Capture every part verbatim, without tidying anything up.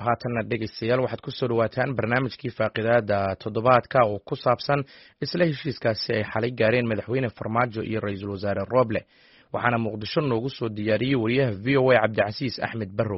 haatanna dhegeystayaal waxaad ku soo dhawaataan barnaamijkii faaqidaada toddobaadka oo ku saabsan isla heshiiskaasi ay xalay gaareen madaxweyne farmaajo iyo ra-iisul wasaare Roble waxaana muqdisho noogu soo diyaariyey wariyaha V O A Cabdicasiis Axmed Barrow.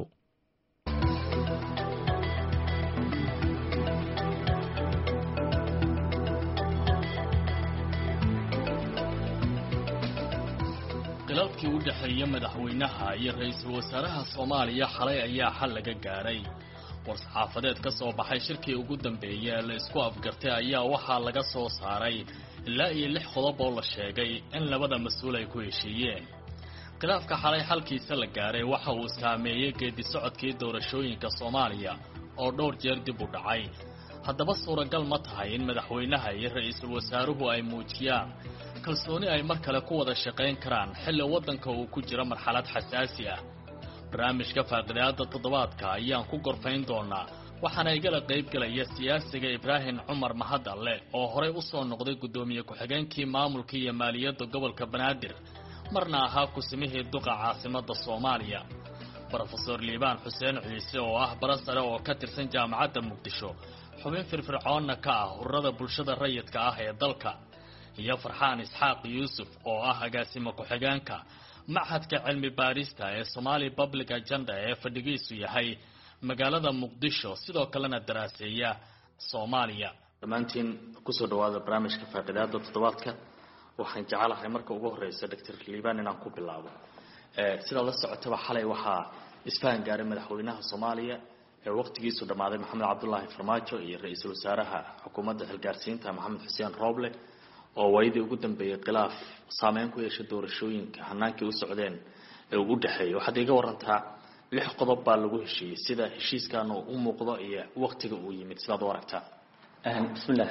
khilaafkii u dhaxeeya madaxweynaha iyo ra-iisul wasaaraha Soomaaliya xalay ayaa xal laga gaaray. war-saxaafadeed ka soo baxay shirkii ugu dambeeyay ee la isku afgartay ayaa waxaa laga soo saaray ilaa iyo lix qodob oo la sheegay in labada mas'uul ay ku heshiiyeen. khilaafka xalay xalkiisa la gaaray waxa uu saameeyay geedi socodkii doorashooyinka Soomaaliya oo dhowr jeer dib u dhacay. haddaba suuragal ma tahay in madaxweynaha iyo ra-iisul wasaaruhu ay muujiyaan kalsooni ay mar kale ku wada shaqayn karaan xilli waddanka uu ku jiro marxalad xasaasi ah. barnaamijka faaqidaada toddobaadka ayaan ku gorfayn doonaa waxaana igala qayb galaya siyaasiga Ibraahim Cumar Mahadalle oo horey u soo noqday gudoomiye ku-xigeenkii maamulka iyo maaliyadda gobolka Banaadir marna ahaa ku-simihii duqa caasimadda Soomaaliya. Professor Liibaan Xuseen Ciise oo ah bara sare oo ka tirsan jaamacadda Muqdisho xubin firfircoonna ka ah ururada bulshada rayidka ah ee dalka, iyo Farxaan Isxaaq Yuusuf oo ah agaasimo ku-xigeenka Machadka Cilmi Baarista ee Somali Public Agenda ee fadhigiisu yahay magaalada Muqdisho sidoo kalena daraaseeya Soomaaliya. Dhammaantiin ku soo dhawaada barnaamijka faaqidaada toddobaadka. waxaan jecelahay marka ugu horeysa Doctor Liibaan inaan ku bilaabo. ee sida la socotaba xalay waxaa isfahan gaaray madaxweynaha Soomaaliya ee waqtigiisu dhamaaday Maxamed Cabdullaahi Farmaajo iyo ra-iisul wasaaraha xukuumadda xilgaarsiinta Maxamed Xuseen Roble oo waydii ugu dambeeyay khilaaf saameyn ku yeeshay doorashooyinka hanaankii u socdeen ee ugu dhaxeeyay. waxaad iga warantaa lix qodob baa lagu heshiiyey sida heshiiskan uu u muuqdo iyo waqtiga uu yimid sidaad u aragtaa. bismillah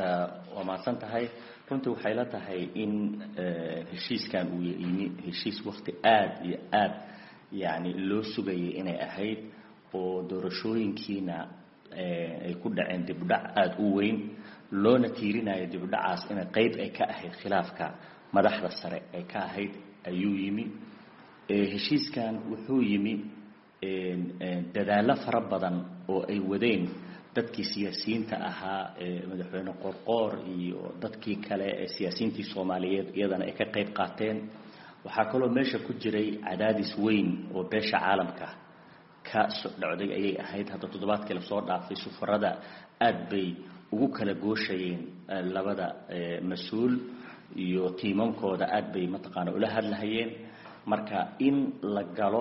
waa maasan tahay runtii waxay la tahay in heshiiskan uu yimid heshiis waqti aad iyo aad yani loo sugayay inay ahayd oo doorashooyinkiina ay ku dhaceen dibdhac aad u weyn loona tiirinayo dibdhacaas in qayb ay ka ahayd khilaafka madaxda sare ay ka ahayd ayuu yimi. heshiiskan wuxuu yimi dadaalo fara badan oo ay wadeen dadkii siyaasiyiinta ahaa madaxweyne Qorqoor iyo dadkii kale ee siyaasiyiintii Soomaaliyeed iyadana ay ka qayb qaateen. waxaa kaloo meesha ku jiray cadaadis weyn oo beesha caalamka ka soo dhacday ayay ahayd. hadda toddobaadkii la soo dhaafay safarada aad bay ugu kala gooshayeen labada mas'uul iyo tiimamkooda aad bay mataqaana ula hadlayeen. marka in la galo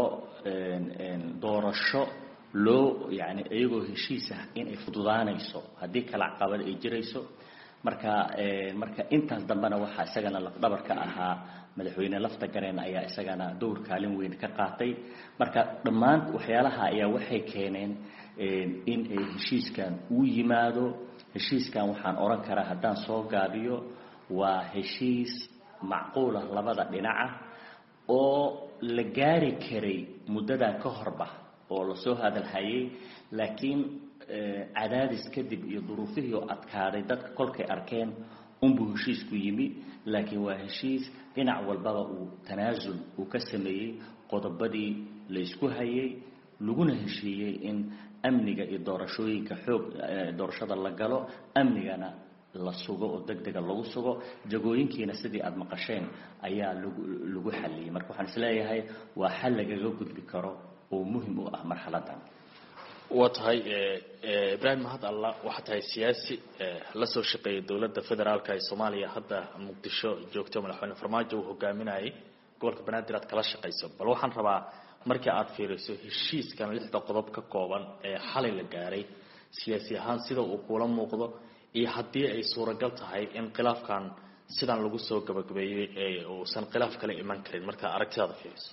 doorasho loo yani iyagoo heshiis ah in ay fududaanayso haddii kala caqabad ay jirayso. marka marka intaas dambana waxaa isagana laf dhabar ka ahaa madaxweyne lafta gareen ayaa isagana door kaalin weyn ka qaatay. marka dhammaan waxyaalaha ayaa waxay keeneen in ay heshiiskan uu yimaado. heshiiskan waxaan oran karaa haddaan soo gaabiyo waa heshiis macquul ah labada dhinaca oo la gaari karay muddadan ka horba oo la soo hadalhayay laakiin cadaadis kadib iyo duruufihii oo adkaaday dadka kolkay arkeen unbuu heshiisku yimi. laakiin waa heshiis dhinac walbaba uu tanaasul uu ka sameeyey qodobadii la isku hayay laguna heshiiyey in amniga iyo doorashooyinka xoog doorashada la galo amnigana la sugo oo degdega lagu sugo jagooyinkiina sidii aad maqasheen ayaa lagu lagu xaliyay. marka waxaan isleeyahay waa xal lagaga gudbi karo oo muhiim u ah marxaladan. waa tahay Ibraahim Mahadalle waxa tahay siyaasi la soo shaqeeyay dawladda federaalka ee Soomaaliya hadda Muqdisho joogto madaxweyne Farmaajo uu hogaaminayay gobolka Banaadir aad kala shaqeyso. bal waxaan rabaa markii aad fiiriso heshiiskan lixda qodob ka kooban ee xalay la gaaray siyaasi ahaan sida uu kula muuqdo iyo haddii ay suuragal tahay in khilaafkan sidan lagu soo gabagabeeyay ee uusan khilaaf kale iman karin marka aragtidaada fiiriso.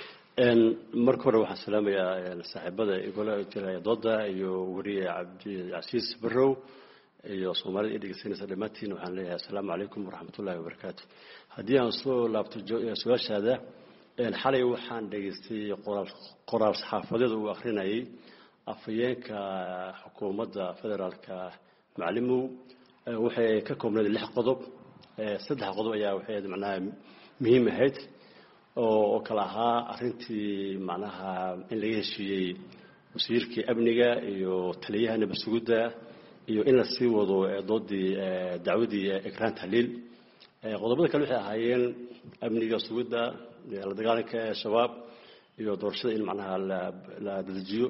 marka hore waxaan salaamayaa saaxiibada igula jiraya dooda iyo wariye Cabdicasiis Barrow iyo Soomaalida dhegeysanaysa dhammaantiin waxaan leeyahay assalaamu calaykum waraxmatullaahi wabarakaatu. haddii aan soo laabto su'aashaada xalay waxaan dhageystay qoraal qoraal saxaafadeed uu akhrinayay afhayeenka xukuumadda federaalka macalimow. waxay ka koobnayd lix qodob. saddex qodob ayaa waxay macnaha muhiim ahayd oo kala ahaa arrintii macnaha in laga heshiiyey wasiirkii amniga iyo taliyaha nabad sugidda iyo in la sii wado doodii dacwadii Ikraan Tahliil qodobada kale waxay ahaayeen amniga sugidda la dagaalanka shabaab iyo doorashada in macnaha la dejiyo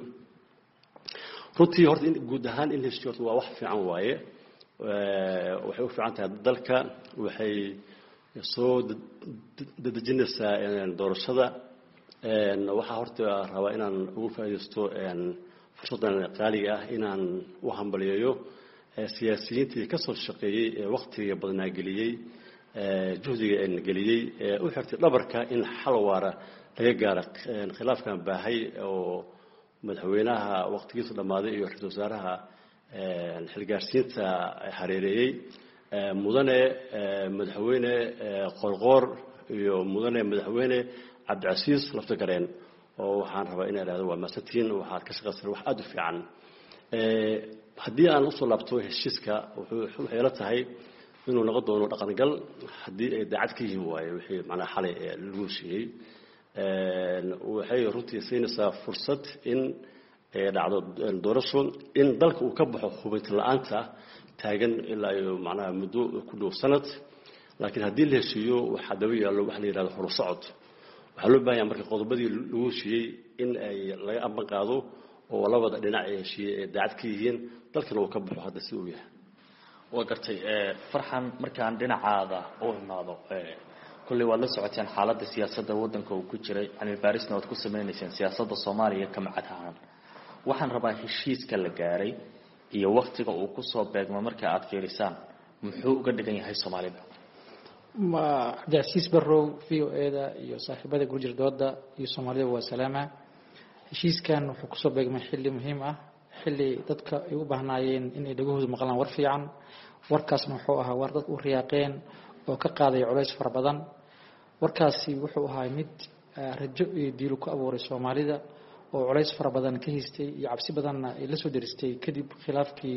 runtii horta in guud ahaan in la heshiiyo waa wax fiican waaye waxay u fiican tahay dalka waxay soo dadejinaysaa doorashada waxaa horta rabaa inaan ugu faa'iideysto fursadan qaaliga ah inaan u hambaliyeeyo siyaasiyiintii ka soo shaqeeyay ee waqtiga badnaa geliyay juhdiga aan geliyay u xirtay dhabarka in xal waara laga gaaro khilaafkan baahay oo madaxweynaha waqtigiisa dhamaaday iyo ra'iisul wasaaraha xilgaarsiinta hareereeyay mudane madaxweyne qorqor iyo mudane madaxweyne Cabdicasiis Laftagareen oo waxaan rabaa inaan raado waa masatiin waxa ka shaqeeyay wax aad u fiican ee hadii aan u soo laabto heshiiska wuxuu waxay la tahay inuu noqon doono dhaqan gal hadii ay daacad ka yihiin waaye wixii macna xalay lagu siiyay ee waxay runtii siinaysaa fursad in ee dhacdo doorasho in dalka uu ka baxo hubinta la'aanta taagan ilaa iyo macna muddo ku dhow sanad laakiin hadii la heshiiyo waxa daba yaalo wax la yiraahdo hor socod waxa loo baahan marka qodobadii lagu siiyay in ay laga amban qaado oo labada dhinac ay heshiiyay daacad ka yihiin dalkana uu ka baxo hadda si uu yahay waa gartay ee farxan markaan dhinacaada u imaado ee kulli waa la socoteen xaaladda siyaasadda waddanka uu ku jiray cilmi baarisna wad ku sameeynayeen siyaasadda Soomaaliya kama cadhaan waxaan rabaa heshiiska la gaaray iyo waqtiga uu ku soo beegmo marka aad fiirisaan muxuu uga dhigan yahay Soomaalida ma Cabdicasiis Barrow V O A da iyo saaxiibada gurjir dooda iyo Soomaalida waa salaama heshiiskan wuxuu ku soo beegmay xilli muhiim ah xilli dadka ay u baahnaayeen in ay dhagahooda maqlaan war fiican warkaasna wuxuu ahaa war dad u riyaaqeen oo ka qaaday culays fara badan warkaasi wuxuu ahaa mid rajo iyo diilu ku abuuray Soomaalida oo culays fara badan ka haystay iyo cabsi badanna ay la soo diristay kadib khilaafkii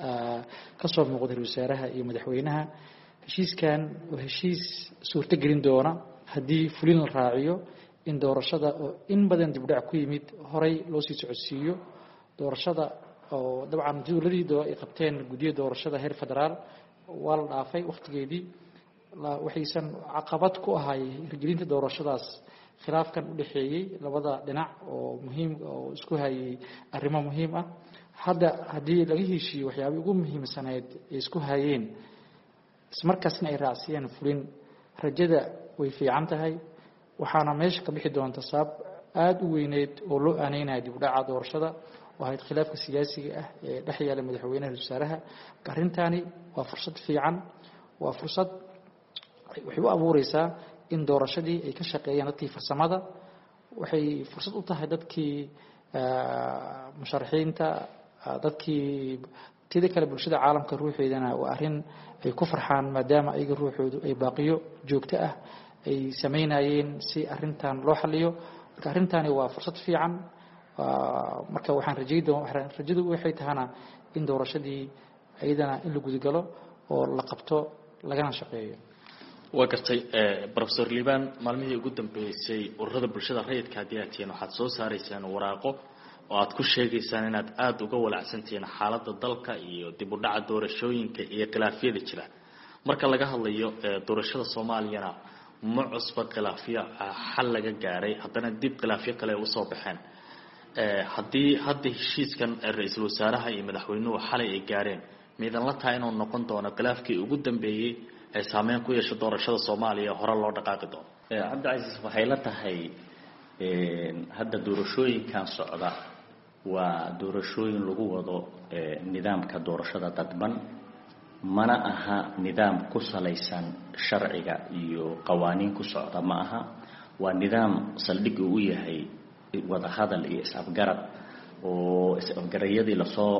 ka soo muuqday wasaaraha iyo madaxweynaha heshiiskan waa heshiis suurto gelin doona hadii fulin la raaciyo in doorashada oo in badan dib u dhac ku yimid horay loo sii socodsiiyo doorashada oo dabcan dawladdu ay qabteen guddiga doorashada heer federaal waa la dhaafay waqtigeedii waxaysan caqabad ku ahay hirgelinta doorashadaas khilaafkan u dhaxeeyay labada dhinac oo muhiim oo isku hayay arrimo muhiim ah hadda hadii laga heshiiyo waxyaabo ugu muhiimsanayd ee isku hayeen ismarkaasna ay raaciyeen fulin rajada way fiican tahay waxaana meesha ka bixi doonta sabab aad u weyneed oo loo aaneynay dib u dhaca doorashada oo ay khilaafka siyaasiga ah ee dhaxyaala madaxweynaha wasaaraha arintani waa fursad fiican waa fursad waxay u abuureysaa in doorashadii ay ka shaqeeyaan dadkii farsamada waxay fursad u tahay dadkii musharaxiinta dadkii tida kale bulshada caalamka ruuxeedana waa arin ay ku farxaan maadaama ayaga ruuxoodu ay baaqiyo joogto ah ay sameynayeen si arintan loo xaliyo marka arintani waa fursad fiican marka waxaan rajaydaa rajadu waxay tahana in doorashadii ayadana in la gudagalo oo la qabto lagana shaqeeyo waa gartay professor Liban maalmihii ugu dambeysay ururada bulshada rayidka hadii aad tihiin waxaad soo saaraysaan waraaqo oo aad ku sheegaysaan inaad aad uga walacsantiin xaaladda dalka iyo dib u dhaca doorashooyinka iyo khilaafyada jira marka laga hadlayo doorashada Soomaaliyana ma cusba khilaafyo xal laga gaaray haddana dib khilaafyo kale u soo baxeen hadii hadda heshiiskan ra'iisul wasaaraha iyo madaxweynuhu xalay ay gaareen miidan la tahay inuu noqon doono khilaafkii ugu dambeeyay ee saameyn ku yeesho doorashada Soomaaliya hore loo dhaqaaqi doono Cabdicasiis waxay la tahay hadda doorashooyinkan socda waa doorashooyin lagu wado nidaamka doorashada dadban mana aha nidaam ku salaysan sharciga iyo qawaaniin ku socda ma aha waa nidaam saldhig u yahay wada hadal iyo isafgarad oo isafgarayadii la soo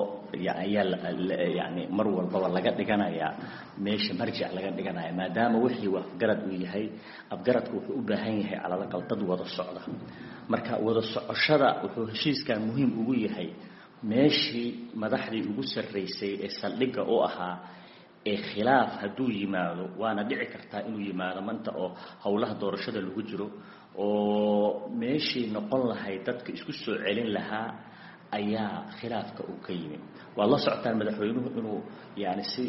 yaani mar walba laga dhiganaya meesha marjic laga dhiganaya maadaama wixii waa afgarad uu yahay afgaradku wuxuu u baahan yahay calada dad wada socda marka wada socoshada wuxuu heshiiskan muhiim ugu yahay meeshii madaxdii ugu sareysay ee saldhiga oo ahaa ee khilaaf haduu yimaado waana dhici kartaa inuu yimaado manta oo hawlaha doorashada lagu jiro oo meeshii noqon lahayd dadka isku soo celin lahaa ayaa khilaafka uu ka yimi waa la socotaan madaxweynuhu inuu yani si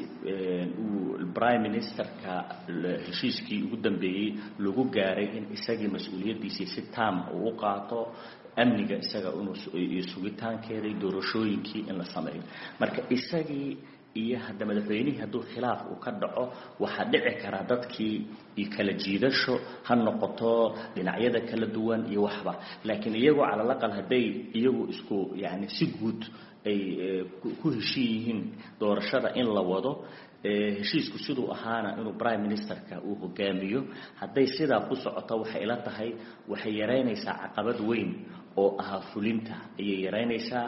uu prime ministerka heshiiskii ugu dambeeyay lagu gaaray in isagii mas'uuliyadiisa si taam uu u qaato amniga isaga inuu sugitaankeeda doorashooyinkii in la sameeyo marka isagii iyo hadda madaxweynihii hadduu khilaaf uu ka dhaco waxaa dhici karaa dadkii iyo kala jiidasho ha noqoto dhinacyada kala duwan iyo waxba laakiin iyagoo cala laqal hadday iyagu isku yani si guud ay ku heshiiyihiin doorashada in la wado heshiisku siduu ahaana inuu prime ministerka uu hogaamiyo hadday sidaa ku socoto waxay ila tahay waxay yaraynaysaa caqabad weyn oo ahaa fulinta ayay yaraynaysaa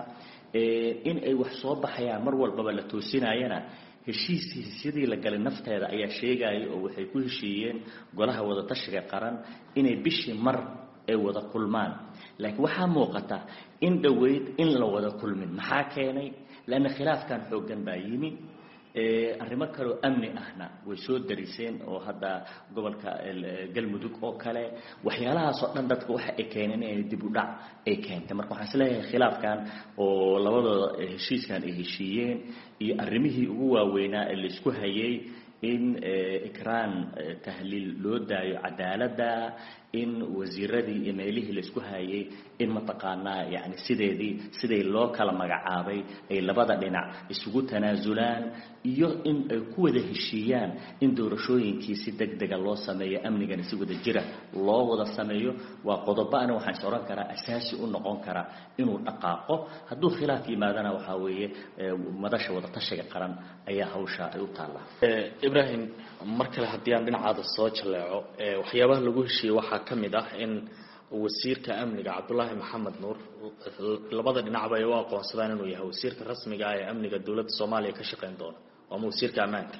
in ay wax soo baxayaan mar walbaba la toosinayana heshiisii sidii la galay nafteeda ayaa sheegaya oo waxay ku heshiiyeen golaha wada tashiga qaran inay bishii mar ay wada kulmaan laakiin waxaa muuqata in dhaweyd in la wada kulmin maxaa keenay laana khilaafkan xoogan baa yimi arrimo kale oo amni ahna way soo dariseen oo hadda gobolka galmudug oo kale waxyaalahaas oo dhan dadka waxa ay keeneen inay dib u dhac ay keentay marka waxaan isleeyahay khilaafkan oo labadooda heshiiskan ay heshiiyeen iyo arrimihii ugu waaweynaa ee la isku hayay in ikraan tahliil loo daayo cadaaladda in wasiiradii iyo meelihii la isku hayay in mataqaanaa yani sideedii siday loo kala magacaabay ay labada dhinac isugu tanaasulaan iyo in ay ku wada heshiiyaan in doorashooyinkii si degdega loo sameeyo amnigana si wada jira loo wada sameeyo waa qodobo ana waxaan is oran karaa asaasi u noqon karaa inuu dhaqaaqo hadduu khilaaf yimaadana waxaa weeye madasha wada tashiga qaran ayaa hawsha ay u taallaa ibrahim mar kale haddii aan dhinacaada soo jaleeco waxyaabaha lagu heshiiyey waxaa ka mid ah in wasiirka amniga cabdullaahi maxamed nuur labada dhinacba ay u aqoonsadaan inuu yahay wasiirka rasmiga ah ee amniga dowladda soomaaliya ka shaqayn doona ama wasiirka ammaanka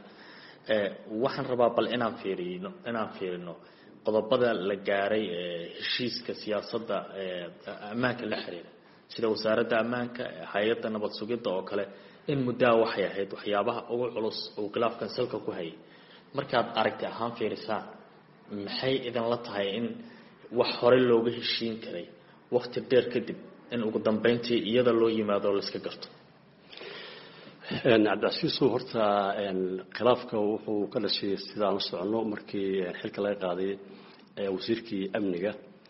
waxaan rabaa bal inaan fiirino inaan fiirino qodobada la gaaray heshiiska siyaasadda ammaanka la xiriira sida wasaaradda ammaanka hay-adda nabad sugidda oo kale in muddaa waxay ahayd waxyaabaha ugu culus oo khilaafkan salka ku hayay markaad aragti ahaan fiirisaan maxay idinla tahay in wax hore looga heshiin karay waqti dheer kadib in ugu dambeyntii iyada loo yimaado la iska garto cabdicasiisu horta khilaafka wuxuu ka dhashay sidaan la socono markii xilka laga qaaday wasiirkii amniga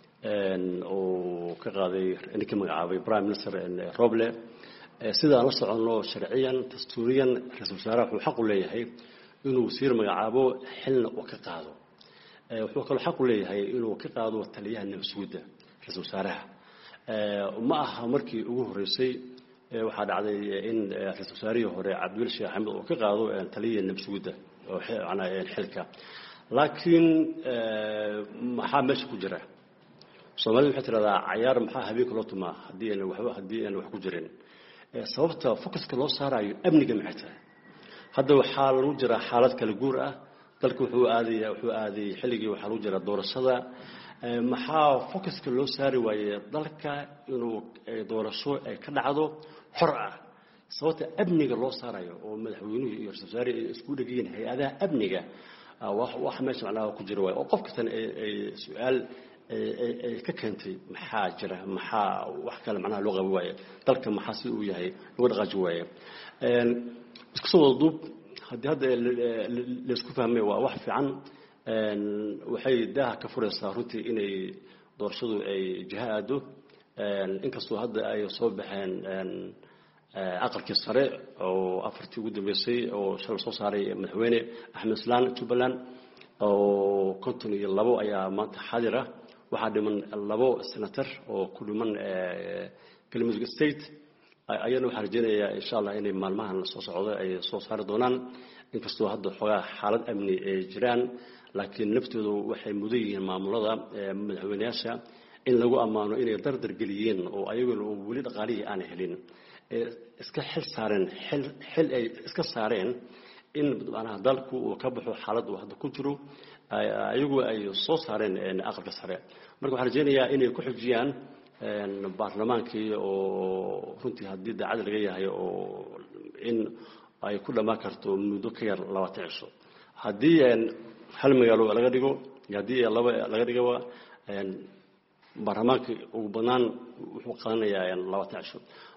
oo ka qaaday ninkii magacaabay prime minister roble sidaan la socono sharciyan dastuuriyan ra-iisul wasaaraha wuxuu xaq u leeyahay inuu wasiir magacaabo xilna uu ka qaado wuxuu kaloo xaq u leeyahay inuu ka qaado taliyaha nabadsuguda ra-iisul wasaaraha ma aha markii ugu horeysay waxaa dhacday in ra-iisul wasaarihii hore cabdiweli sheekh axmed uu ka qaado taliyaha nabadsuguda oo xilka laakiin maxaa meesha ku jira soomaalida waxay tiraahdaa cayaar maxaa habeenka loo tumaa haddii aan waxba haddii aan wax ku jirin sababta focuska loo saarayo amniga maxay tahay hadda waxaa lagu jiraa xaalad kala guur ah dalka wuxuu aaday wuxuu aaday xilligii waxaa lagu jiraa doorashada maxaa focuska loo saari waayey dalka inuu doorasho ay ka dhacdo xor ah sababta amniga loo saarayo oo madaxweynuhu iyo ra-iisul wasaare ay isku dhegayeen hay-adaha amniga wax meesha macnaha ku jira waayo oo qof kastana ay su-aal ay ka keentay maxaa jira maxaa wax kale macnaha loo qabi waaye dalka maxaa si uu yahay loo dhaqaaji waaye isku soo wada duub haddii hadda laysku fahmay waa wax fiican waxay daaha ka furaysaa runtii inay doorashadu ay jiha aado inkastoo hadda ay soo baxeen aqalkii sare oo afartii ugu dambeysay oo shalay soo saaray madaxweyne axmed islaan jubbaland oo konton iyo labo ayaa maanta xaadir ah waxaa dhiman labo senator oo ku dhiman galmudug state ayana waxaan rajeynayaa insha allah inay maalmahan soo socdo ay soo saari doonaan inkastoo hadda xoogaa xaalad amni ay jiraan laakiin naftoodu waxay mudan yihiin maamulada madaxweyneyaasha in lagu ammaano inay dardar geliyeen oo ayaguna weli dhaqaalihii aanay helin iska xil saareen xil xil ay iska saareen in macnaha dalku uu ka baxo xaalad uu hadda ku jiro ayagu ay soo saareen aqalka sare marka waxaan rajeynayaa inay ku xujiyaan baarlamaankii oo runtii haddii daacad laga yahay oo in ay ku dhammaan karto muddo ka yar labaatan cisho haddii hal magaalo laga dhigo haddii laba laga dhigaba baarlamaanka ugu badnaan wuxuu qaadanayaa labaatan cisho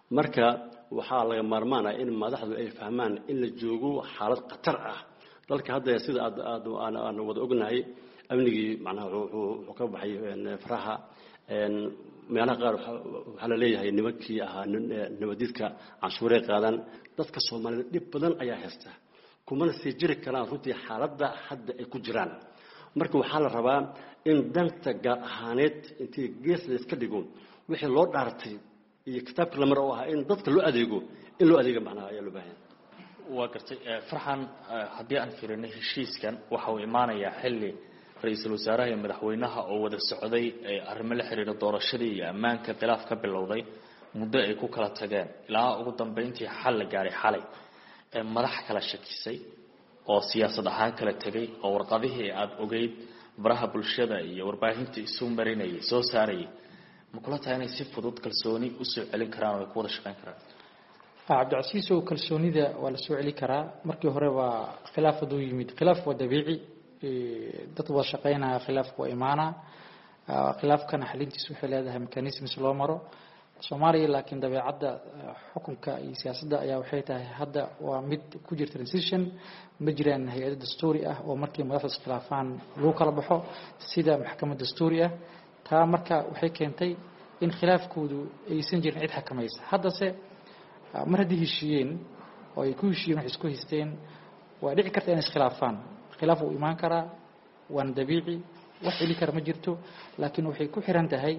marka waxaa laga maarmaanaa in madaxdu ay fahmaan in la joogo xaalad khatar ah dalka hadda sida aad aad aan wada ognahay amnigii macnaha wuxuu ka baxay faraha meelaha qaar waxaa la leeyahay nimankii ahaa nabadidka canshuurey qaadan dadka Soomaalida dhib badan ayaa haysta kumana sii jiri karaan runtii xaaladda hadda ay ku jiraan marka waxaa la rabaa in danta gaar ahaaneed intii gees la iska dhigo wixii loo dhaartay iyo kitaabka la mar oo ah in dadka loo adeego in loo adeego macnaha ayaa loo baahan waa gartay farxan haddii aan fiirino heshiiskan waxa uu imaanayaa xilli ra-iisul wasaaraha iyo madaxweynaha oo wada socday arrimo la xiriira doorashadii iyo ammaanka khilaaf ka bilowday muddo ay ku kala tageen ilaa ugu dambeyntii xal la gaaray xalay madax kala shakisay oo siyaasad ahaan kala tagay oo warqadihii aad ogeyd baraha bulshada iyo warbaahinta isu marinayay soo saarayay ma kula tahay inay si fudud kalsooni u soo celin karaan oo ay ku wada shaqayn karaan cabdicasiis oo kalsoonida waa la soo celin karaa markii hore waa khilaaf haduu yimid khilaaf waa dabiici dad wada shaqaynaya khilaaf waa imaana khilaafkana xalintiisu waxay leedahay mechanisms loo maro Soomaaliya laakiin dabeecadda xukunka iyo siyaasadda ayaa waxay tahay hadda waa mid ku jirta transition ma jiraan hay'ado dastuuri ah oo markii madaxda khilaafaan loo kala baxo sida maxkamadda dastuuri ah taa marka waxay keentay in khilaafkoodu aysan jirin cid xakamaysa hadda se mar haddii heshiiyeen oo ay ku heshiiyeen wax isku haysteen waa dhici karta inay iskhilaafaan khilaaf uu imaan karaa waan dabiici wax celi kara ma jirto laakiin waxay ku xiran tahay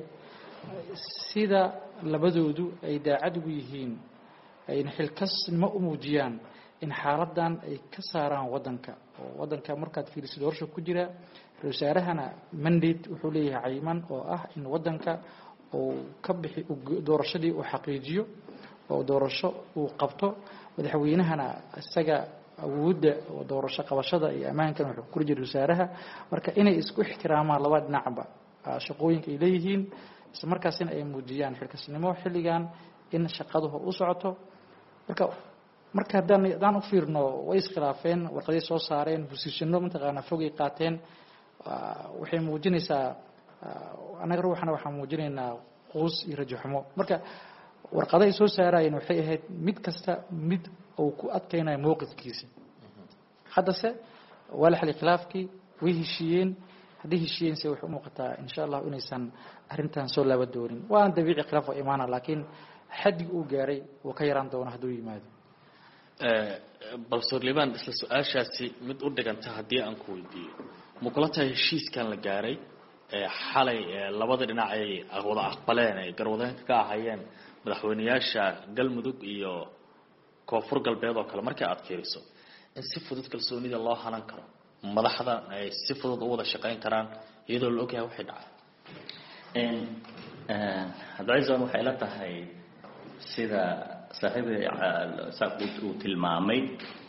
sida labadoodu ay daacad ugu yihiin ayna xilkasnimo u muujiyaan in xaaladan ay ka saaraan wadanka oo wadanka markaad fiiriso doorasho ku jira ra-iisul wasaarahana mandate wuxuu leeyahay cayman oo ah in wadanka uu ka bixi doorashadii uu xaqiijiyo oo doorasho uu qabto madaxweynahana isaga awoodda doorasho qabashada iyo ammaankan wuxuu ku jiray wasaaraha marka inay isku ixtiraamaan laba dhinacba shaqooyinka ay leeyihiin isla markaasina ay muujiyaan xilkasnimo xilligan in shaqadu u socoto marka marka hadaan hadaan u fiirno way iskhilaafeen warqadii soo saareen positionno mataqaana fogay qaateen waxay muujinaysaa anaga ruuxana waxaan muujinaynaa quus iyo rajo xumo marka warqadaha soo saarayeen waxay ahayd mid kasta mid uu ku adkaynayo mowqifkiisa hadda se wala xal khilaafkii way heshiiyeen haddii heshiiyeen se wax u muuqataa insha Allah inaysan arrintan soo laaba doonin waan dabiici khilaaf oo imaana laakiin xaddi uu gaaray oo ka yaraan doona hadduu yimaado ee bal Sulaymaan isla su'aashaasi mid u dhiganta haddii aan ku weydiiyo ma kula tahay heshiiskan la gaaray ee xalay labada dhinac ay wada aqbaleen ay garwadeenka ka ahayeen madaxweynayaasha galmudug iyo koonfur galbeed oo kale markay aad fiiriso in si fudud kalsoonida loo halan karo madaxda ay si fudud u wada shaqayn karaan iyadoo la ogyahay waxay dhacay in hadaysan waxay la tahay sida saaxiibay saaxiib uu tilmaamay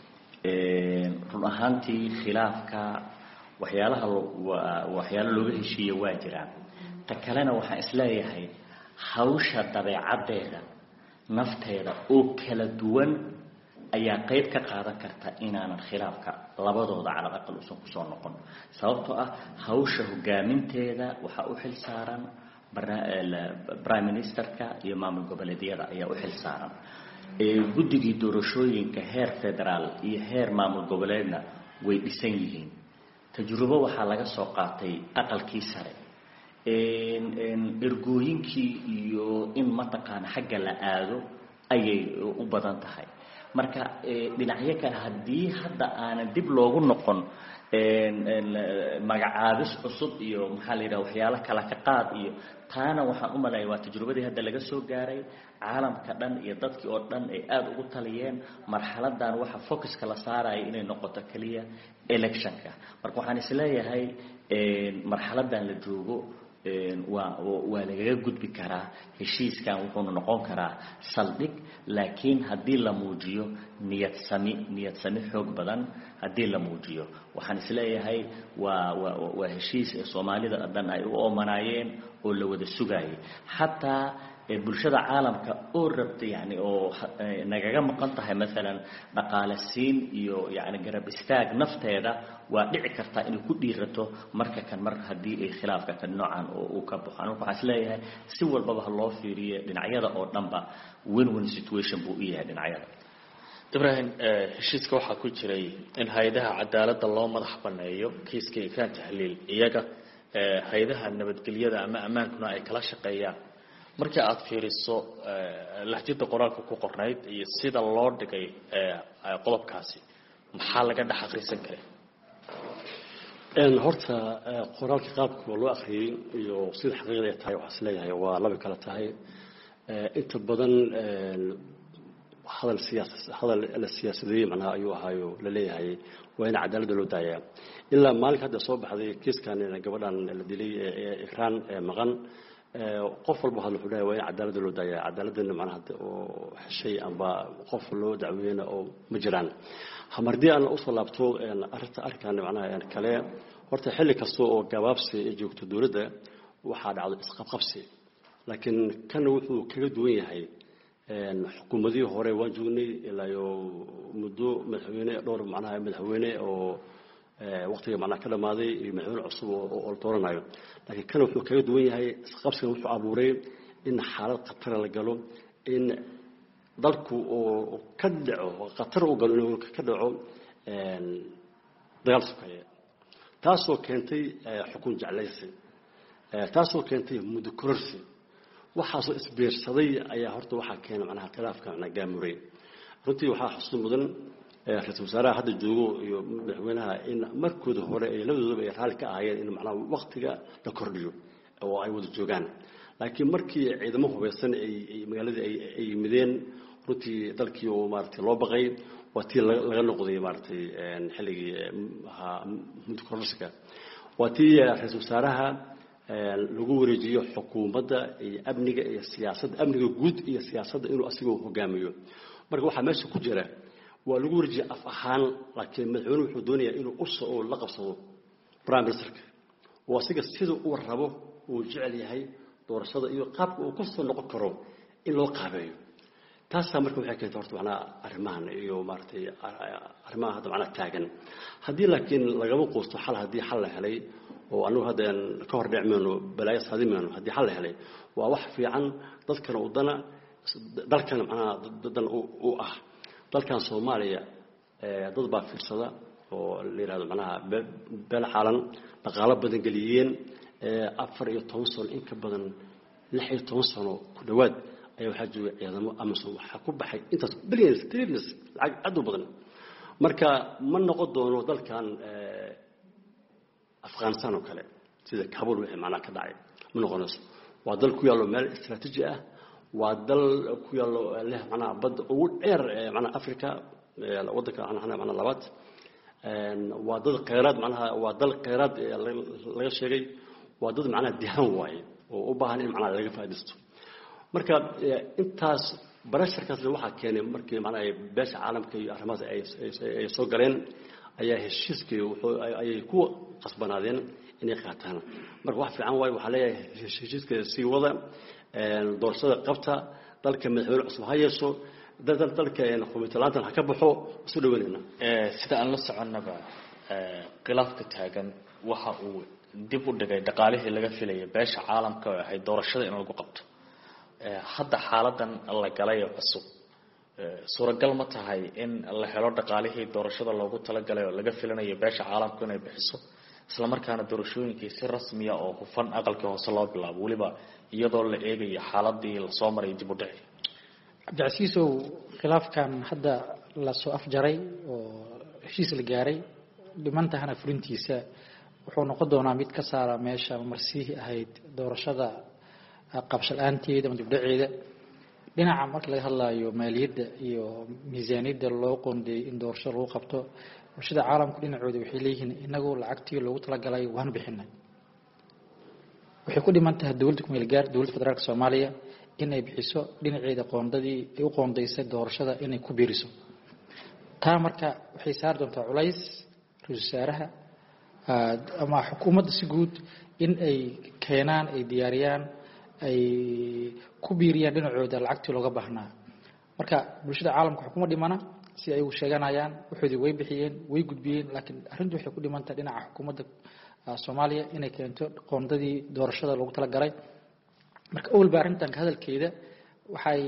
ee run ahaantii khilaafka waxyaalaha waxyaalo looga heshiiyay waa jiraan ta kalena waxaan isleeyahay hawsha dabeecadeeda nafteeda oo kala duwan ayaa qayb ka qaadan karta inaanan khilaafka labadooda cala aqal usan ku soo noqon sababtoo ah hawsha hogaaminteeda waxa u xil saaran prime ministerka iyo maamul goboleedyada ayaa u xil saaran ee guddigii doorashooyinka heer federaal iyo heer maamul goboleedna way dhisan yihiin tajrubo waxaa laga soo qaatay aqalkii sare een ergooyinkii iyo in mataqaan xagga la aado ayay u badan tahay marka dhinacyo kale haddii hadda aanan dib loogu noqon magacaabis cusub iyo maxaa la yidhaha waxyaalo kala ka qaad iyo taana waxaan u maleeyaa waa tajrubadii hadda laga soo gaaray caalamka dhan iyo dadkii oo dhan ay aad ugu taliyeen marxaladan waxa focuska la saaraya inay noqoto kaliya electionka marka waxaan isleeyahay marxaladan la joogo waa waa laga gudbi karaa heshiiskan wuxuu noqon karaa saldhig laakiin hadii la muujiyo niyad sami niyad sami xoog badan hadii la muujiyo waxaan isleeyahay waa waa heshiis Soomaalida dhan ay u oomanaayeen oo la wada sugayay hatta bulshada caalamka oo rabta yani oo nagaga maqan tahay maalan dhaqaale siin iyo yani garab istaag nafteeda waa dhici karta inay ku dhiirato marka kan mar haddii ay khilaafka kan noocan oo uu ka baxo anigu waxaan isleeyahay si walbaba loo fiiriyo dhinacyada oo dhanba win-win situation buu u yahay dhinacyada. ibrahim heshiiska waxaa ku jiray in hay-adaha cadaaladda loo madax baneeyo kiiska ikraan tahliil iyaga hay-adaha nabadgelyada ama ammaankuna ay kala shaqeeyaan. markii aad fiiriso lahjada qoraalka ku qornayd iyo sida loo dhigay qodobkaasi maxaa laga dhex akhrisan karay? horta qoraalka qaabka loo akhriyay iyo sida xaqiiqada ay tahay waxaan isleeyahay waa laba kala tahay. inta badan hadal siyaasad hadal la siyaasadeeyay macnaha ayuu ahaayo la leeyahay waa in cadaaladda loo daayaa ilaa maalinka hadda soo baxday kiiskan gabadhan la dilay ikraan maqan qof walba hadal wuxuu leeyahay waa in cadaaladda loo daayaa cadaaladana macnaha oo shay amba qof loo dacweeyna oo ma jiraan. hamardii aan u soo laabto arrinta arkaan macnaha kale horta xilli kasta oo gabaabsi ay joogto dawladda waxaa dhacdo isqabqabsi laakiin kan wuxuu kaga duwan yahay xukuumadii hore waan joognay ilaa iyo muddo madaxweyne dhowr macnaha madaxweyne oo waqtiga macnaha ka dhamaaday iyo madaxweyne cusub oo dooranayo laakiin kan wuxuu kaga duwan yahay isqabsiga wuxuu abuuray in xaalad khatar la galo in dalku oo ka dhaco khatar u galo inuu ka dhaco dagaal sokeeye taasoo keentay xukun jeclaysi taasoo keentay muddo kororsi waxaasoo isbiirsaday ayaa horta waxaa keenay macnaha khilaafka macnaha gaamuray. runtii waxaa xusuus mudan ra-iisul wasaaraha hadda joogo iyo madaxweynaha in markooda hore ay labadoodaba ay raali ka ahaayeen in macnaha waqtiga la kordhiyo oo ay wada joogaan laakiin markii ciidamo hubeysan ay magaaladii ay yimideen runtii dalkii oo maaragtay loo baqay waa tii laga noqday maaragtay xilligii muddo kororsiga waa tii ra-iisul wasaaraha lagu wareejiyo xukuumadda iyo amniga iyo siyaasadda amniga guud iyo siyaasadda inuu asigoo hogaamiyo. marka waxaa meesha ku jira waa lagu wareejiya af ahaan laakiin madaxweynuhu wuxuu doonayaa inuu ursa oo la qabsado prime ministerka oo asiga sida uu rabo uu jecel yahay doorashada iyo qaabka uu ku soo noqon karo in loo qaabeeyo. taasaa marka waxay keentay horta macnaha arrimahan iyo maaragtay arrimaha hadda macnaha taagan haddii laakiin lagama quusto xal haddii xal la helay oo anigu hadda ka hor dhicmayno balaayo saadimayno haddii xal la helay waa wax fiican dadkana wadana dalkana macnaha dadan u ah dalkan Soomaaliya dad baa fiirsada oo la yiraahdo macnaha beel xaalan dhaqaale badan galiyeen afar iyo toban sano in ka badan lix iyo toban sano ku dhawaad ayaa waxa joogay ciidamo Amazon waxa ku baxay intaas billions trillions lacag aad u badan. marka ma noqon doono dalkan Afghanistan oo kale sida Kabul wixii macnaha ka dhacay ma noqonayso. waa dal ku yaalo meel istiraatiiji ah waa dal ku yaalo leh macnaha bad ugu dheer macnaha Afrika wadanka macnaha macnaha labaad waa dad kheyraad macnaha waa dal kheyraad laga sheegay waa dad macnaha dihan waay oo u baahan in macnaha laga faa'iideysto. marka intaas barasharkaas waxa keenay markii macnaha beesha caalamka iyo arrimaha ay ay soo galeen ayaa heshiiskii wuxuu ay ku qasbanaadeen inay qaataan. marka wax fiican waay waxa leeyahay heshiiska si wada doorashada qabta dalka madaxweyne cusub ha yeesho dadal dalka ee xukuumadda ha ka baxo soo dhaweynayna sida aan la soconaba khilaafka taagan waxa uu dib u dhigay dhaqaalihii laga filayay beesha caalamka oo ahay doorashada in lagu qabto. hadda xaaladan la galay cusub suuragal ma tahay in la helo dhaqaalihii doorashada loogu talagalay oo laga filanayo beesha caalamka inay bixiso isla markaana doorashooyinkii si rasmi ah oo hufan aqalka hoose loo bilaabo waliba iyadoo la eegayo xaaladii la soo maray dib u dhici? cabdicasiisow khilaafkan hadda la soo afjaray oo heshiis la gaaray dhimantahana fulintiisa wuxuu noqon doonaa mid ka saara meesha marsiihii ahayd doorashada qabshalaanteeda ama dibdhaceeda. dhinaca marka laga hadlayo maaliyadda iyo miisaaniyadda loo qoondeeyay in doorashada lagu qabto bulshada caalamku dhinacooda waxay leeyihiin inagu lacagtii loogu talagalay waan bixinay. waxay ku dhiman tahay dowladda ku meel gaar dowladda federaalka Soomaaliya inay bixiso dhinaceeda qoondadii ay u qoondeysay doorashada inay ku biiriso. taa marka waxay saar doontaa culays ra-iisul wasaaraha ama xukuumadda si guud in ay keenaan ay diyaariyaan ay ku biiriyaan dhinacooda lacagtii looga baahnaa marka bulshada caalamka xukuma dhimana si ay u sheeganayaan waxoodii way bixiyeen way gudbiyeen laakiin arrintu waxay ku dhimantaa dhinaca xukuumadda Soomaaliya inay keento qoondadii doorashada loogu tala galay marka awalba arrintan hadalkeeda waxay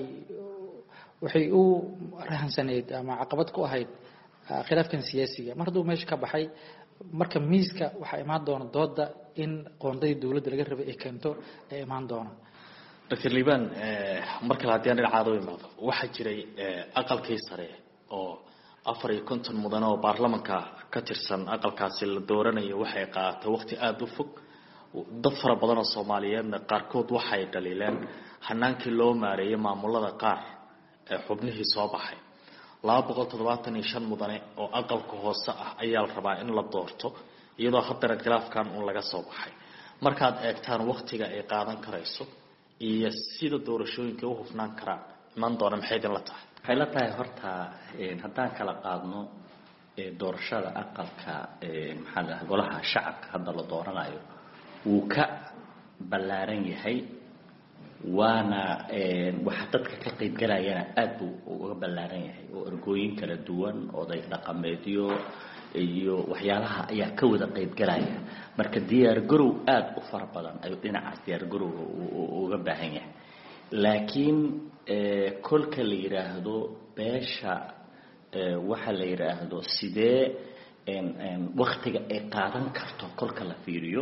waxay u rahansaneed ama caqabad ku ahayd khilaafkan siyaasiga mar hadduu meesha ka baxay marka miiska waxaa imaan doona dooda in qoondadii dawladda laga rabay ay keento ay imaan doona Doctor Liban marka la hadiyaan dhinacaada u imaado waxa jiray aqalkii sare oo afar iyo konton mudan oo baarlamaanka ka tirsan aqalkaasi la dooranayo waxay qaadatay waqti aad u fog dad fara badan oo Soomaaliyeed qaarkood waxay dhaliileen hanaankii loo maareeyay maamulada qaar ee xubnihii soo baxay laba boqol toddobaatan iyo shan mudane oo aqalka hoose ah ayaa la rabaa in la doorto iyadoo haddana khilaafkan uu laga soo baxay markaad eegtaan waqtiga ay qaadan karayso iyo sida doorashooyinka u hufnaan karaan man doona maxay idin la tahay waxay la tahay horta haddaan kala qaadno doorashada aqalka maxaa la golaha shacabka hadda la dooranayo wuu ka ballaaran yahay waana waxa dadka ka qayb galayana aad buu uga ballaaran yahay oo ergooyin kala duwan oday dhaqameedyo iyo waxyaalaha ayaa ka wada qayb galaya marka diyaar garow aad u fara badan ayuu dhinacaas diyaar garow uga baahan yahay laakiin kolka la yiraahdo beesha waxa la yiraahdo sidee waqtiga ay qaadan karto kolka la fiiriyo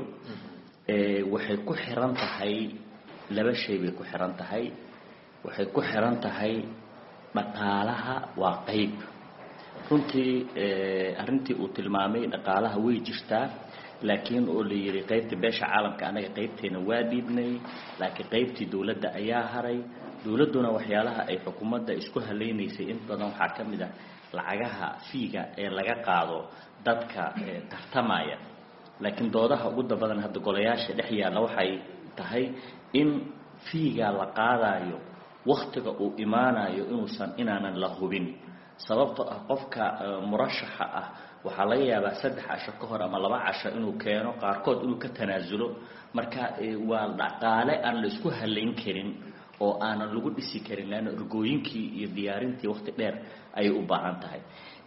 waxay ku xiran tahay laba shay bay ku xiran tahay waxay ku xiran tahay dhaqaalaha waa qayb runtii arrintii uu tilmaamay dhaqaalaha way jirtaa laakiin oo la yiri qaybta beesha caalamka anaga qaybteena waa dhiibnay laakiin qaybtii dawladda ayaa haray dawladuna waxyaalaha ay xukuumadda isku haleynaysay in badan waxa kamid ah lacagaha fiiga ee laga qaado dadka tartamaya laakiin doodaha ugu badan hadda golayaasha dhex yaala waxay tahay in fiiga la qaadayo waqtiga uu imaanayo inuusan inaanan la hubin sababtoo ah qofka murashaxa ah waxa laga yaabaa saddex casho ka hor ama laba casho inuu keeno qaarkood inuu ka tanaasulo marka waa dhaqaale aan la isku haleyn karin oo aanan lagu dhisi karin laana ergooyinkii iyo diyaarintii waqti dheer ay u baahan tahay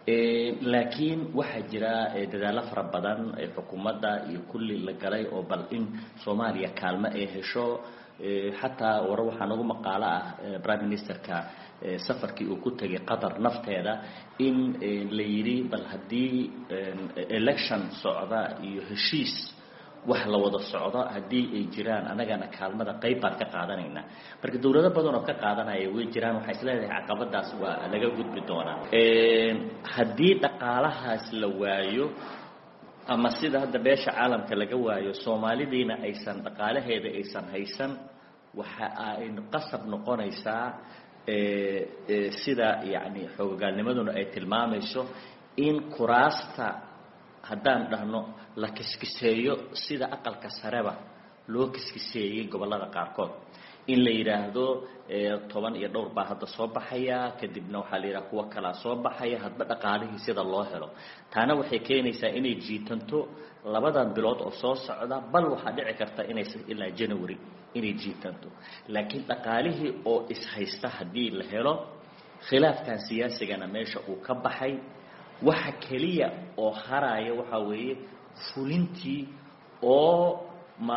laakiin waxa jira dadaalo fara badan ee xukuumadda iyo kulli la galay oo bal in Soomaaliya kaalmo ay hesho xataa war waxa nagu maqaala ah prime ministerka safarkii uu ku tagay Qatar nafteeda in la yiri bal hadii election socda iyo heshiis wax la wada socdo hadii ay jiraan anagana kaalmada qayb baan ka qaadanayna marka dawlado badan oo ka qaadanaya way jiraan waxa isleedahay caqabadaas waa laga gudbi doonaa ee hadii dhaqaalahaas la waayo ama sida hadda beesha caalamka laga waayo Soomaalidiina aysan dhaqaalaheeda aysan haysan waxa ay qasab noqonaysaa ee sida yaani xoogaalnimaduna ay tilmaamayso in kuraasta haddaan dhahno la kiskiseeyo sida aqalka sareba loo kiskiseeyay gobolada qaarkood in la yiraahdo toban iyo dhowr baa hadda soo baxaya kadibna waxa la yiraahdo kuwa kala soo baxaya hadba dhaqaalihii sida loo helo taana waxay keenaysaa inay jiitanto labadan bilood oo soo socda bal waxa dhici karta inay ilaa January inay jiitanto laakiin dhaqaalihii oo is haysta hadii la helo khilaafkan siyaasigana meesha uu ka baxay waxa kaliya oo haraya waxa weeye fulintii oo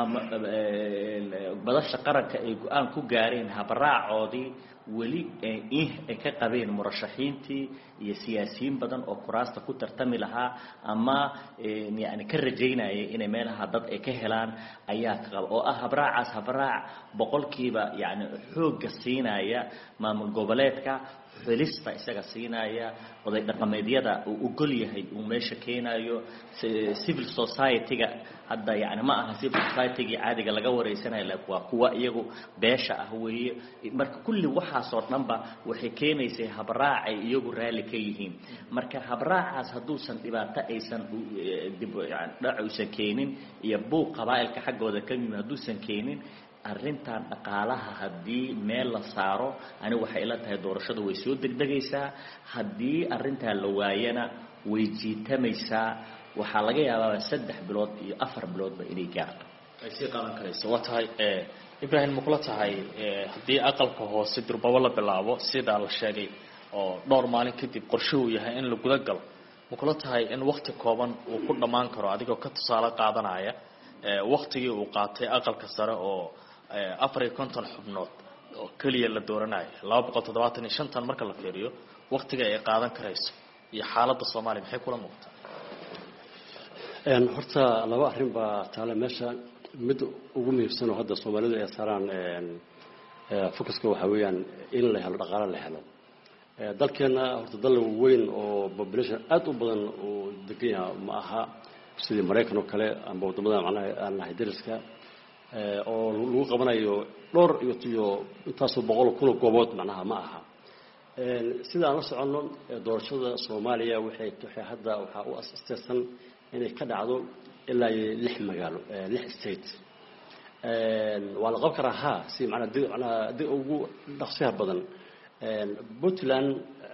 badasha qaranka ay go'aan ku gaareen habraacoodii weli ay ka qabeen murashaxiintii iyo siyaasiyiin badan oo kuraasta ku tartami lahaa ama yaani ka rajaynayay inay meelaha dad ay ka helaan ayaa ka qaba oo ah habraacaas habraac boqolkiiba yaani xooga siinaya maamul goboleedka xilista isaga siinaya oday dhaqameedyada uu ogol yahay uu meesha keenayo civil society-ga hadda yaani ma aha civil society-ga caadiga laga wareysanayo laakiin waa kuwa iyagu beesha ah weeye marka kulli waxa soo dhanba waxay keenaysaa habraac ay iyagu raali ka yihiin marka habraacaas haduusan dhibaato aysan dib yaani dhacuusan keenin iyo buuq qabaa'ilka xaggooda ka yimid haduusan keenin arrintan dhaqaalaha hadii meel la saaro ani waxa ila tahay doorashadu way soo degdegaysaa hadii arrinta la waayana way jiitamaysaa waxa laga yaabaa saddex bilood iyo afar biloodba inay gaarto ay sii qaadan karayso waa tahay ibrahim ma kula tahay haddii aqalka hoose durbabo la bilaabo sidaa la sheegay oo dhowr maalin kadib qorshe uu yahay in la guda galo ma kula tahay in wakti kooban uu ku dhammaan karo adigoo ka tusaale qaadanaya waktigii uu qaatay aqalka sare oo afar iyo konton xubnood oo keliya la dooranayo laba boqol toddobaatan iyo shantan marka la fiiriyo waktiga ay qaadan karayso iyo xaaladda soomaaliya maxay kula muuqataa horta laba arrin baa taale meesha mid ugu muhiimsan oo hadda soomaalidu ay saaraan focuska waxaa weeyaan in la helo dhaqaale la helo dalkeena horta dal weyn oo population aad u badan oo degan yahay ma aha sidii Mareykan oo kale ama wadamada macnaha aan lahayn dariska oo lagu qabanayo dhowr iyo tiyo intaasoo boqol kun oo goobood macnaha ma aha sida aan la soconno doorashada Soomaaliya waxay waxay hadda waxa u aasaasan inay ka dhacdo ilaa lix magaalo lix state waa la qaban karaa ha si macnaha dib macnaha dib ugu dhaqsiyaha badan Puntland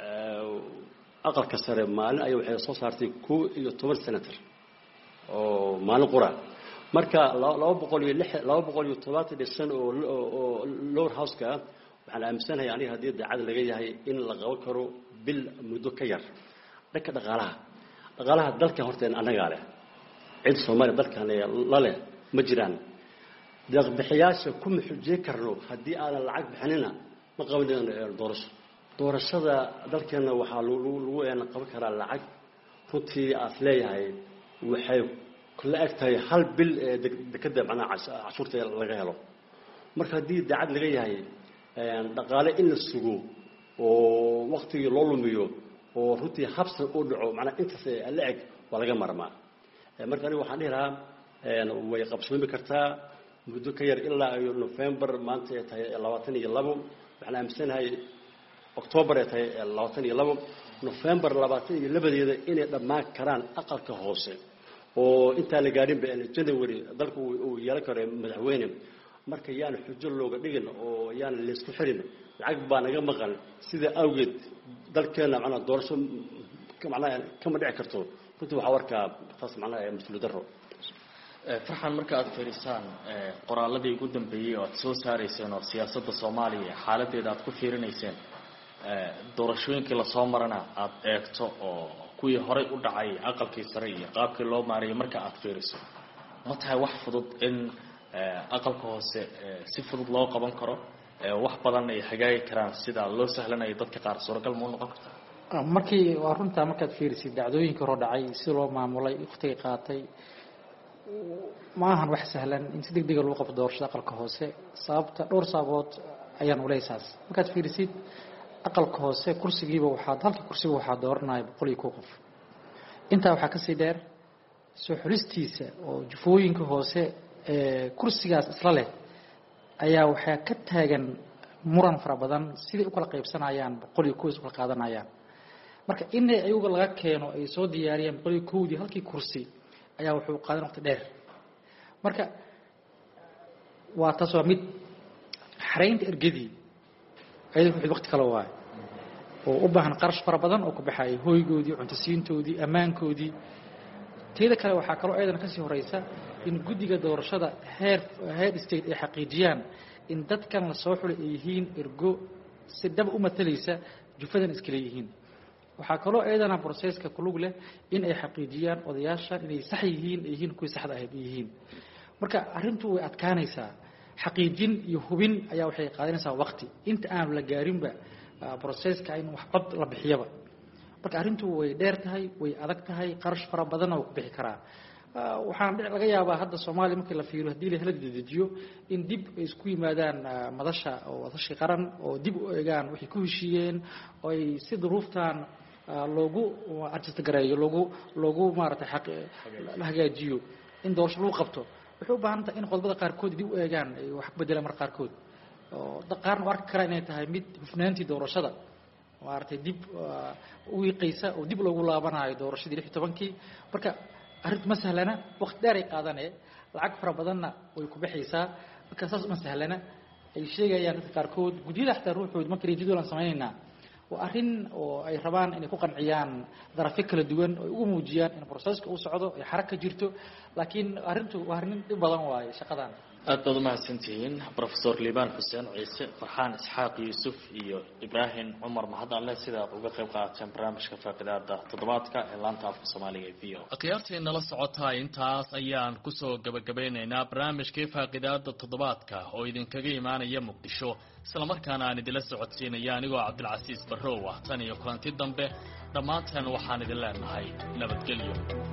aqalka sare maalin ay waxay soo saartay kow iyo toban senator oo maalin qura marka laba boqol iyo lix laba boqol iyo todobaatan iyo shan oo lower house ka waxaan aaminsanahay aniga hadii daacad laga yahay in la qaban karo bil muddo ka yar dhanka dhaqaalaha dhaqaalaha dalka horta anaga leh cid Soomaaliya dalkan la leh ma jiraan deeq bixiyaasha kuma xujin karno hadii aan lacag bixinina ma qabanayno doorasho doorashada dalkeena waxa lagu lagu qaban karaa lacag runtii aas leeyahay waxay kula agtahay hal bil dekada macna cashuurta laga helo marka hadii daacad laga yahay dhaqaale in la sugo oo waqtiga loo lumiyo oo runtii habsan u dhaco macna intaas la eg waa laga marmaa marka aniga waxaan dhihi lahaa way qabsoomi kartaa muddo ka yar ilaa November maanta ay tahay labaatan iyo labo waxaan aaminsanahay October ay tahay labaatan iyo labo November labaatan iyo labadeeda inay dhamaan karaan aqalka hoose oo inta la gaarin baa January dalku uu yeelan karo madaxweyne marka yaan xujo looga dhigin oo yaan la isku xirin lacag baa naga maqan sida awgeed dalkeena macna doorasho macna kama dhici karto runtii waxa warkaa taas macna mas'uul daro farxan marka aad fiirisaan qoraaladii ugu dambeeyay oo aad soo saarayseen oo siyaasadda Soomaaliya xaaladeeda aad ku fiirinayseen doorashooyinkii la soo marana aad eegto oo kuwii horay u dhacay aqalkii sare iyo qaabkii loo maareeyay marka aad fiiriso ma tahay wax fudud in aqalka hoose si fudud loo qaban karo wax badan ay hagaagi karaan sida loo sahlanayo dadka qaar suuragal ma noqon karto markii waa runta markaad fiirisid dhacdooyinka hore dhacay si loo maamulay waqtiga qaatay ma ahan wax sahlan in si degdeg ah loo qabto doorashada aqalka hoose sababta dhowr sababood ayaan u leeyahay markaad fiirisid aqalka hoose kursigiiba waxaa halka kursiga waxaa dooranaya boqol iyo kow qof inta waxa ka sii dheer soo xulistiisa oo jufooyinka hoose ee kursigaas isla leh ayaa waxa ka taagan muran fara badan sidii u kala qaybsanayaan boqol iyo kow isku qaadanayaan marka in ayaga laga keeno ay soo diyaariyaan boqol iyo kow dii halkii kursi ayaa wuxuu qaadan waqti dheer marka waa taas waa mid xareynta ergadii ay waqti kala waay oo u baahan qarash fara badan oo ku baxay hooygoodii cunto siintoodii amaankoodii teeda kale waxa kale oo aydan ka sii horeysa in guddiga doorashada heer head state ay xaqiijiyaan in dadkan la soo xulay ay yihiin ergo si dab u matalaysa jufadan iska leeyihiin waxa kale oo aydan processka ku lug leh in ay xaqiijiyaan odayaasha inay sax yihiin yihiin kuwa saxda ah yihiin marka arrintu way adkaanaysaa xaqiijin iyo hubin ayaa waxay qaadanaysaa waqti inta aan la gaarinba processka in wax cod la bixiyaba marka arrintu way dheer tahay way adag tahay qarash fara badan oo ku bixi karaa waxaan laga yaabaa hadda Soomaaliya markii la fiiriyo hadii la helo dedejiyo in dib ay isku yimaadaan madasha oo wadashi qaran oo dib u eegaan wixii ku heshiiyeen oo ay si duruuftan loogu arjista gareeyo loogu loogu maartay xaq la hagaajiyo in doorasho lagu qabto wuxuu u baahan tahay in qodobada qaar kood dib u eegaan ay wax bedelaan mar qaar kood oo qaarna arki kara inay tahay mid hufnaantii doorashada maartay dib u wiiqaysa oo dib loogu laabanayo doorashadii lix iyo tobankii marka arrintu ma sahlana waqti dheer ay qaadanay lacag fara badanna way ku bixaysaa marka saas ma sahlana ay sheegayaan dadka qaar kood gudiyada xataa ruuxooda markii jadwal aan sameeynaa waa arrin oo ay rabaan inay ku qanciyaan darafyo kala duwan oo ugu muujiyaan in proceska uu socdo ay xarag ka jirto laakiin arrintu waa arrin dhib badan waaye shaqadan aad baad umahadsantihiin professor liibaan xuseen ciise farxaan isxaaq yuusuf iyo ibraahim cumar mahadalle sidaad uga qayb qaateen barnaamijka faaqidaada toddobaadka ee laanta afka soomaaliga ee v o akhyaartii nala socotaa intaas ayaan kusoo gabagabeynaynaa barnaamijkii faaqidaada toddobaadka oo idinkaga imaanaya muqdisho islamarkaana aan idinla socodsiinaya anigoo cabdilcasiis barrow ah tan iyo kulanti dambe dhammaanteen waxaan idin leenahay nabadgelyo